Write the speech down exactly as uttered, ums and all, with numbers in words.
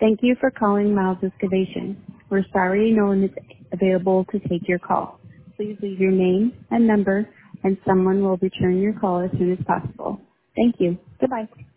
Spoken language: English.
Thank you for calling Miles Excavation. We're sorry no one is available to take your call. Please leave your name and number, and someone will return your call as soon as possible. Thank you. Goodbye.